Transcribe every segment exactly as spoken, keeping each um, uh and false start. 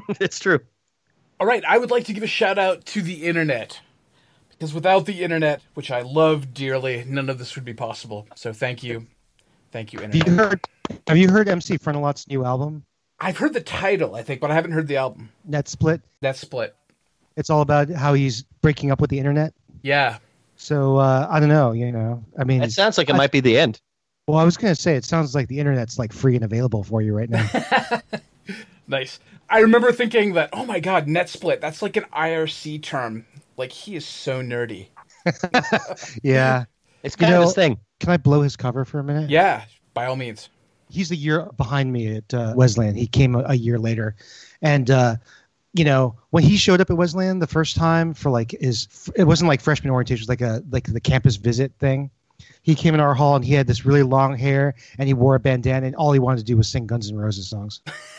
It's true. All right, I would like to give a shout out to the internet. Because without the internet, which I love dearly, none of this would be possible. So thank you. Thank you, internet. Have you heard, have you heard M C Frontalot's new album? I've heard the title, I think, but I haven't heard the album. Net Split. Net Split. It's all about how he's breaking up with the internet. Yeah. So, uh, I don't know, you know. I mean... It sounds like it I, might be the end. Well, I was going to say, it sounds like the internet's like free and available for you right now. Nice. I remember thinking that, oh my god, Net Split, that's like an I R C term. Like, he is so nerdy. Yeah. It's kind you of know, his thing. Can I blow his cover for a minute? Yeah, by all means. He's a year behind me at uh, Wesleyan. He came a, a year later. And, uh, you know, when he showed up at Wesleyan the first time for like his, it wasn't like freshman orientation, it was like a, like the campus visit thing. He came in our hall and he had this really long hair and he wore a bandana and all he wanted to do was sing Guns N' Roses songs.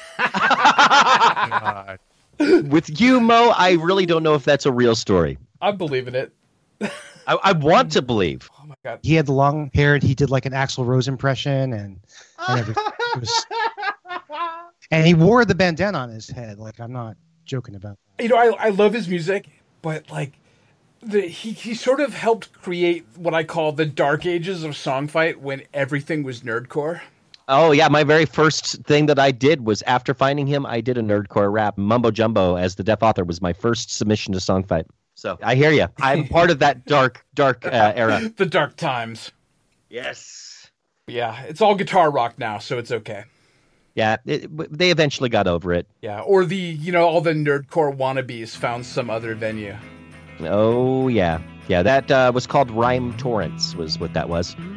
God. With you, Mo, I really don't know if that's a real story. I'm believing it. I, I want to believe. Oh my god. He had the long hair and he did like an Axl Rose impression and, and everything. It was, and he wore the bandana on his head. Like, I'm not joking about that. You know, I I love his music, but like the he he sort of helped create what I call the dark ages of Songfight when everything was nerdcore. Oh, yeah. My very first thing that I did was after finding him, I did a nerdcore rap. Mumbo Jumbo as the Deaf Author was my first submission to Songfight. So I hear you. I'm part of that dark, dark uh, era. The dark times. Yes. Yeah, it's all guitar rock now, so it's okay. Yeah, it, they eventually got over it. Yeah, or the, you know, all the nerdcore wannabes found some other venue. Oh, yeah. Yeah, that uh, was called Rhyme Torrents was what that was.